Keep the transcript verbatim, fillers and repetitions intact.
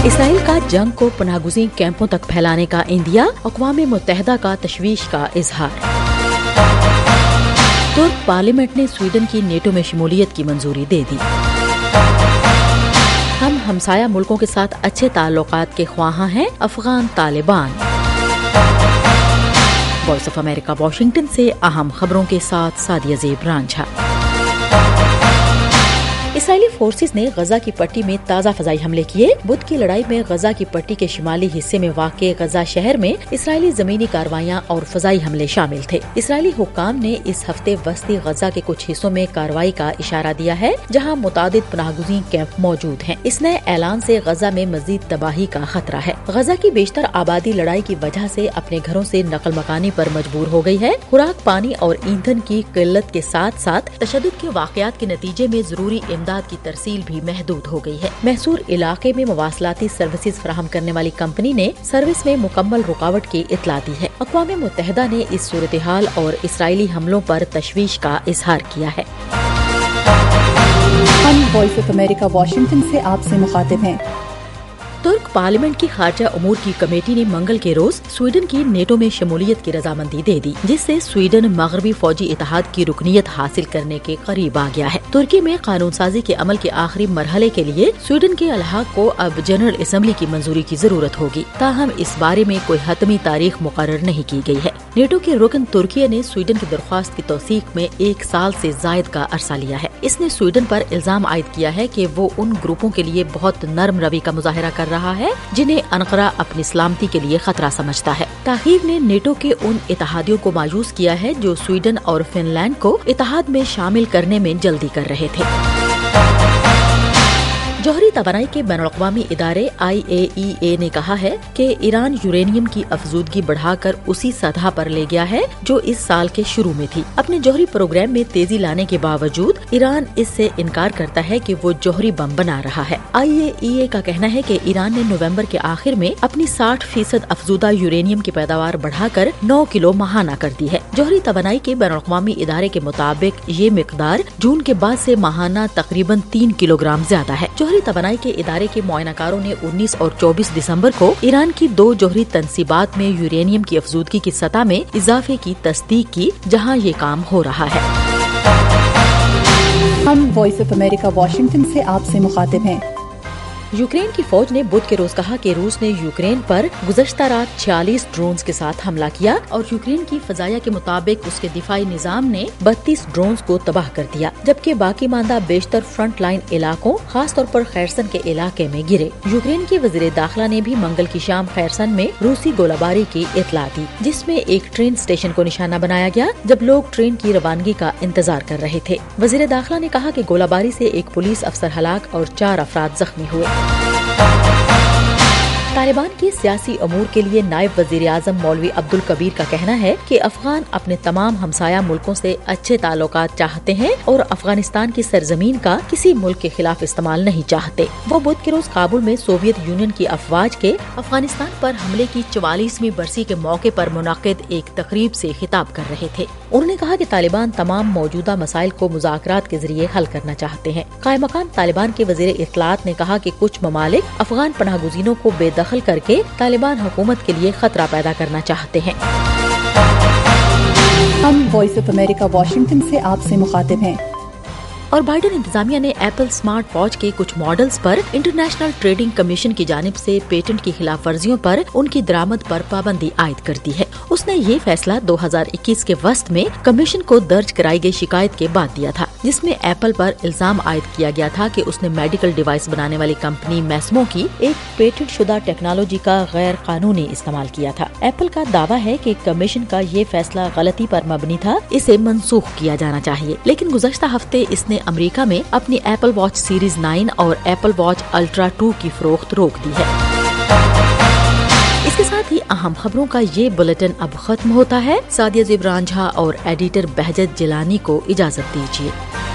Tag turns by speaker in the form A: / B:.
A: اسرائیل کا جنگ کو پناہ گزین کیمپوں تک پھیلانے کا اندیا، اقوام متحدہ کا تشویش کا اظہار۔ ترک پارلیمنٹ نے سویڈن کی نیٹو میں شمولیت کی منظوری دے دی۔ ہم ہمسایہ ملکوں کے ساتھ اچھے تعلقات کے خواہاں ہیں، Afghan Taliban. Voice of America Washington سے اہم خبروں کے ساتھ سعدیہ زیب رانجھا۔ اسرائیلی فورسز نے غزہ کی پٹی میں تازہ فضائی حملے کیے۔ بدھ کی لڑائی میں غزہ کی پٹی کے شمالی حصے میں واقع غزہ شہر میں اسرائیلی زمینی کارروائیاں اور فضائی حملے شامل تھے۔ اسرائیلی حکام نے اس ہفتے وسطی غزہ کے کچھ حصوں میں کارروائی کا اشارہ دیا ہے، جہاں متعدد پناہ گزین کیمپ موجود ہیں۔ اس نئے اعلان سے غزہ میں مزید تباہی کا خطرہ ہے۔ غزہ کی بیشتر آبادی لڑائی کی وجہ سے اپنے گھروں سے نقل مکانی پر مجبور ہو گئی ہے۔ خوراک، پانی اور ایندھن کی قلت کے ساتھ ساتھ تشدد کے واقعات کے نتیجے میں ضروری امداد کی ترسیل بھی محدود ہو گئی ہے۔ محصور علاقے میں مواصلاتی سروسز فراہم کرنے والی کمپنی نے سروس میں مکمل رکاوٹ کی اطلاع دی ہے۔ اقوام متحدہ نے اس صورتحال اور اسرائیلی حملوں پر تشویش کا اظہار کیا ہے۔
B: ہم وائس آف امریکہ واشنگٹن سے آپ سے مخاطب ہیں۔
A: ترک پارلیمنٹ کی خارجہ امور کی کمیٹی نے منگل کے روز سویڈن کی نیٹو میں شمولیت کی رضامندی دے دی، جس سے سویڈن مغربی فوجی اتحاد کی رکنیت حاصل کرنے کے قریب آ گیا ہے۔ ترکی میں قانون سازی کے عمل کے آخری مرحلے کے لیے سویڈن کے الحاق کو اب جنرل اسمبلی کی منظوری کی ضرورت ہوگی، تاہم اس بارے میں کوئی حتمی تاریخ مقرر نہیں کی گئی ہے۔ نیٹو کے رکن ترکیہ نے سویڈن کی درخواست کی توثیق میں ایک سال سے زائد کا عرصہ لیا ہے۔ اس نے سویڈن پر الزام عائد کیا ہے کہ وہ ان گروپوں کے لیے بہت نرم روی کا مظاہرہ کر رہا ہے جنہیں انقرہ اپنی سلامتی کے لیے خطرہ سمجھتا ہے۔ تاخیر نے نیٹو کے ان اتحادیوں کو مایوس کیا ہے جو سویڈن اور فن لینڈ کو اتحاد میں شامل کرنے میں جلدی کر رہے تھے۔ جوہری توانائی کے بین الاقوامی ادارے آئی اے ای اے نے کہا ہے کہ ایران یورینیم کی افزودگی بڑھا کر اسی سطح پر لے گیا ہے جو اس سال کے شروع میں تھی۔ اپنے جوہری پروگرام میں تیزی لانے کے باوجود ایران اس سے انکار کرتا ہے کہ وہ جوہری بم بنا رہا ہے۔ آئی اے ای اے کا کہنا ہے کہ ایران نے نومبر کے آخر میں اپنی ساٹھ فیصد افزودہ یورینیم کی پیداوار بڑھا کر نو کلو ماہانہ کر دی ہے۔ جوہری توانائی کے بین الاقوامی ادارے کے مطابق یہ مقدار جون کے بعد سے ماہانہ تقریباً تین کلو گرام زیادہ ہے۔ جوہری توانائی کے ادارے کے معائنہ کاروں نے انیس اور چوبیس دسمبر کو ایران کی دو جوہری تنصیبات میں یورینیم کی افزودگی کی سطح میں اضافے کی تصدیق کی، جہاں یہ کام ہو رہا ہے۔
B: ہم وائس آف امریکہ واشنگٹن سے آپ سے مخاطب ہیں۔
A: یوکرین کی فوج نے بدھ کے روز کہا کہ روس نے یوکرین پر گزشتہ رات چھیالیس ڈرونز کے ساتھ حملہ کیا اور یوکرین کی فضائیہ کے مطابق اس کے دفاعی نظام نے بتیس ڈرونز کو تباہ کر دیا، جبکہ باقی ماندہ بیشتر فرنٹ لائن علاقوں خاص طور پر خیرسن کے علاقے میں گرے۔ یوکرین کے وزیر داخلہ نے بھی منگل کی شام خیرسن میں روسی گولہ باری کی اطلاع دی، جس میں ایک ٹرین اسٹیشن کو نشانہ بنایا گیا جب لوگ ٹرین کی روانگی کا انتظار کر رہے تھے۔ وزیر داخلہ نے کہا کہ گولہ باری سے ایک پولیس افسر ہلاک اور چار افراد زخمی ہوئے۔ طالبان کی سیاسی امور کے لیے نائب وزیر اعظم مولوی عبدالکبیر کا کہنا ہے کہ افغان اپنے تمام ہمسایہ ملکوں سے اچھے تعلقات چاہتے ہیں اور افغانستان کی سرزمین کا کسی ملک کے خلاف استعمال نہیں چاہتے۔ وہ بدھ کے روز کابل میں سوویت یونین کی افواج کے افغانستان پر حملے کی چوالیسویں برسی کے موقع پر منعقد ایک تقریب سے خطاب کر رہے تھے۔ انہوں نے کہا کہ طالبان تمام موجودہ مسائل کو مذاکرات کے ذریعے حل کرنا چاہتے ہیں۔ قائم مقام طالبان کے وزیر اطلاعات نے کہا کہ کچھ ممالک افغان پناہ گزینوں کو بے دخل کر کے طالبان حکومت کے لیے خطرہ پیدا کرنا چاہتے ہیں۔
B: ہم وائس آف امریکہ واشنگٹن سے آپ سے مخاطب ہیں۔
A: اور بائیڈن انتظامیہ نے ایپل اسمارٹ واچ کے کچھ ماڈلز پر انٹرنیشنل ٹریڈنگ کمیشن کی جانب سے پیٹنٹ کی خلاف ورزیوں پر ان کی درآمد پر پابندی عائد کر دی ہے۔ اس نے یہ فیصلہ دو ہزار اکیس کے وسط میں کمیشن کو درج کرائی گئی شکایت کے بعد دیا تھا، جس میں ایپل پر الزام عائد کیا گیا تھا کہ اس نے میڈیکل ڈیوائس بنانے والی کمپنی میسمو کی ایک پیٹنٹ شدہ ٹیکنالوجی کا غیر قانونی استعمال کیا تھا۔ ایپل کا دعویٰ ہے کہ کمیشن کا یہ فیصلہ غلطی پر مبنی تھا، اسے منسوخ کیا جانا چاہیے، لیکن گزشتہ ہفتے اس نے امریکہ میں اپنی ایپل واچ سیریز نائن اور ایپل واچ الٹرا ٹو کی فروخت روک دی ہے۔ اس کے ساتھ ہی اہم خبروں کا یہ بلیٹن اب ختم ہوتا ہے۔ سعدیہ زیب رانجھا اور ایڈیٹر بہجت جیلانی کو اجازت دیجیے۔